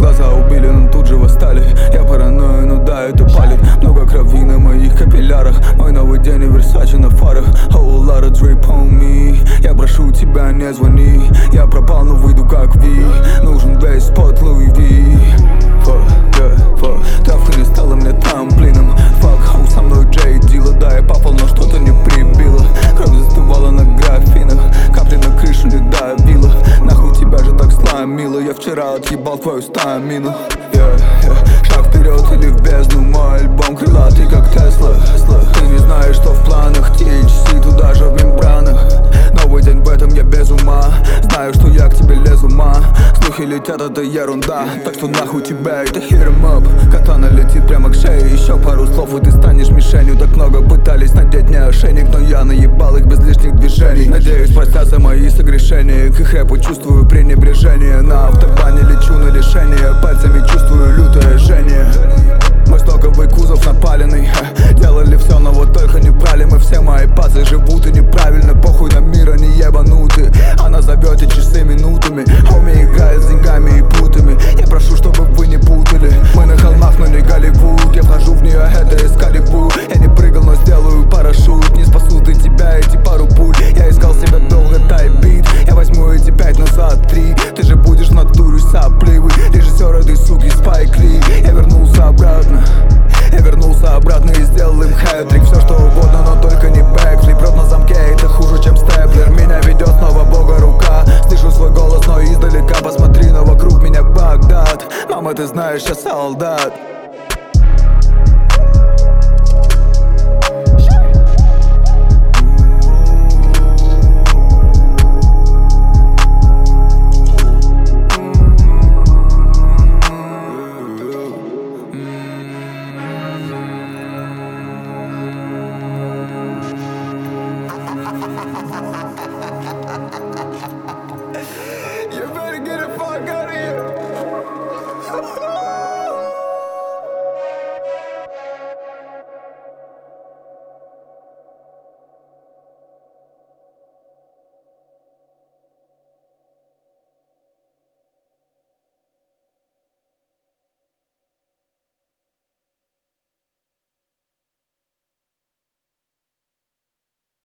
Глаза убили, но тут же восстали. Я паранойю, ну да, это палит. Много крови на моих капиллярах. Мой новый день и Versace на фарах. Whole lot of drip on me. Я прошу тебя, не звони. Я пропал, но выйду как Ви. Нужен весь спот Луи Ви. Травка не стала мне трамплином. Fuck, how со мной Джей Дила. Да, я попал, но что-то не прибило. Кровь застывала на графинах. Капли на крышу не давила. Нахуй тебя же так сломило. Я вчера отъебал твою стамину. Шаг вперед или в бездну. Мой альбом крылатый как Тесла. Ты не знаешь, что в планах. THC туда же в мембранах. Новый день, в этом я без ума. Знаю, что я к тебе лезу, ма. Слухи летят, это ерунда. Так что нахуй тебя, это hit 'em up. Катана летит прямо к шее. Еще пару слов и ты станешь мишенью. Так много пытались надеть мне ошейник, но я наебал их без лишних движений. Надеюсь, простятся мои согрешения. К их рэпу чувствую пренебрежение. На автобане лечу на лишение. Пальцами чувствую лютое жжение. Мой стоковый кузов напаленный. Делали все, но вот только не брали. Мы все мои пацы живут и неправильно. Похуй на мир, они ебануты. Она зовет и часы минутами. Хоми играет с деньгами и путами. Я прошу, чтобы вы не путали. Мы на холмах, но не Голливуд. Я вхожу в нее, это Эскалибур. Я не прыгал, но сделаю парашют. Не спасут и тебя эти пару пуль. Я искал себя долго, тайп-бит. Я возьму эти 5 назад 3. Ты же будешь в натуре сопливый. Режиссер этой суки Спайк Ли. Я вернулся обратно. Я вернулся обратно и сделал им хэт-трик. Все что угодно, но только не бэкфлип. Рот на замке, это хуже, чем степлер. Меня ведет снова Бога рука. Слышу свой голос, но издалека. Посмотри, но вокруг меня Багдад. Мама, ты знаешь, я солдат.